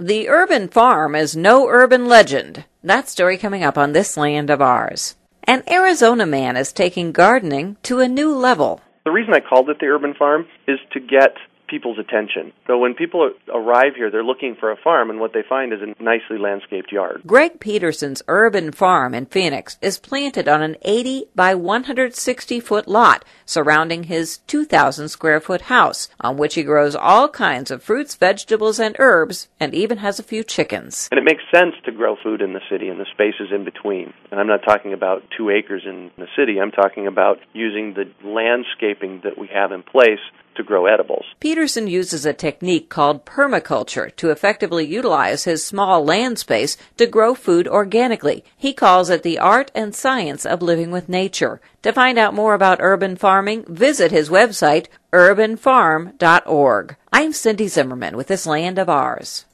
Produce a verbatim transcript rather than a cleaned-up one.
The urban farm is no urban legend. That story coming up on This Land of Ours. An Arizona man is taking gardening to a new level. The reason I called it the urban farm is to get people's attention. So when people arrive here, they're looking for a farm, and what they find is a nicely landscaped yard. Greg Peterson's urban farm in Phoenix is planted on an eighty by one hundred sixty foot lot surrounding his two thousand square foot house, on which he grows all kinds of fruits, vegetables, and herbs, and even has a few chickens. And it makes sense to grow food in the city and the spaces in between. And I'm not talking about two acres in the city. I'm talking about using the landscaping that we have in place to grow edibles. Peterson uses a technique called permaculture to effectively utilize his small land space to grow food organically. He calls it the art and science of living with nature. To find out more about urban farming, visit his website, urban farm dot org. I'm Cindy Zimmerman with This Land of Ours.